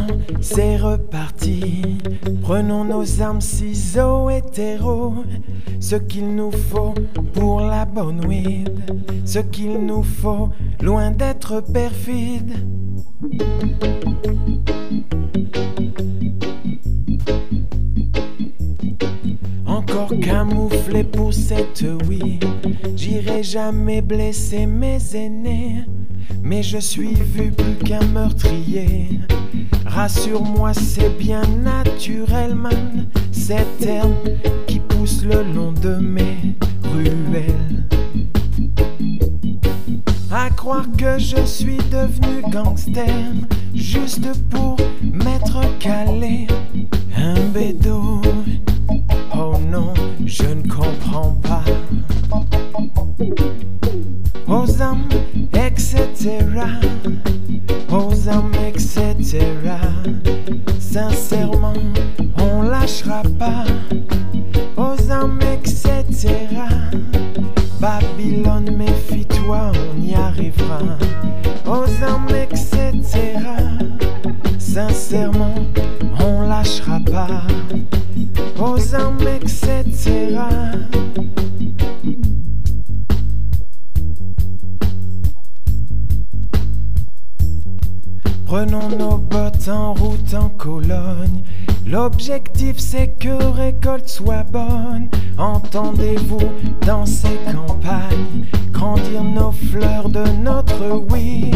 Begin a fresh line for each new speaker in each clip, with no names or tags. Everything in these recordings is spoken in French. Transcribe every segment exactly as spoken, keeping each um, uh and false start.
c'est reparti. Prenons nos armes, ciseaux et terreaux, ce qu'il nous faut pour la bonne weed, ce qu'il nous faut, loin d'être perfide. Encore camouflé pour cette weed, j'irai jamais blesser mes aînés, mais je suis vu plus qu'un meurtrier. Rassure-moi, c'est bien naturel, man, cette herbe qui pousse le long de mes ruelles. À croire que je suis devenu gangster juste pour m'être calé un bédo. Oh non, je ne comprends pas. Aux âmes, et cetera. Aux âmes, et cetera. Sincèrement, on lâchera pas. Aux âmes, et cetera. Babylone, méfie-toi, on y arrivera. Aux âmes, et cetera. Sincèrement, on lâchera pas. Aux âmes, et cetera. Prenons nos bottes en route en Cologne. L'objectif c'est que récolte soit bonne. Entendez-vous dans ces campagnes grandir nos fleurs de notre weed.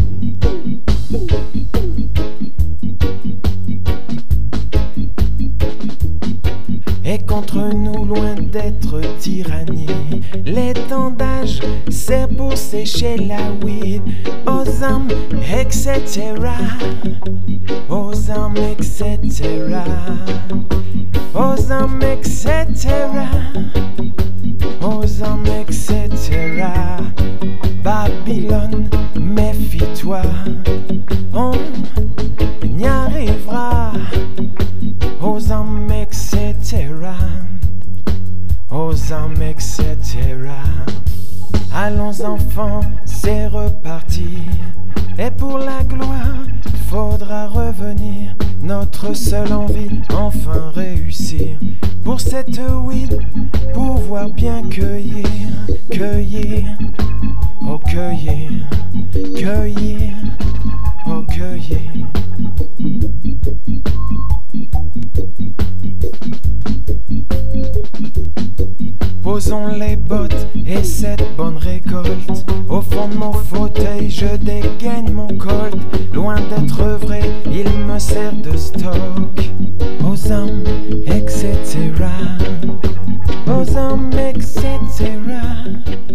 Et contre nous, loin d'être tyrannie, l'étendage sert pour sécher la weed. Aux âmes, et cetera. Aux âmes, et cetera. Aux âmes, et cetera. Aux âmes, et cetera. Babylone, méfie-toi, on y arrivera. Aux âmes, et cetera. Aux âmes, et cetera. Allons enfants, c'est reparti. Et pour la gloire, faudra revenir. Notre seule envie, enfin réussir. Pour cette weed, pouvoir bien cueillir, cueillir, oh cueillir, cueillir, oh cueillir. Posons les bottes et cette bonne récolte. Au fond de mon fauteuil, je dégaine mon colt. Loin d'être vrai, il me sert de stock. Aux âmes, et cetera. Aux âmes, et cetera.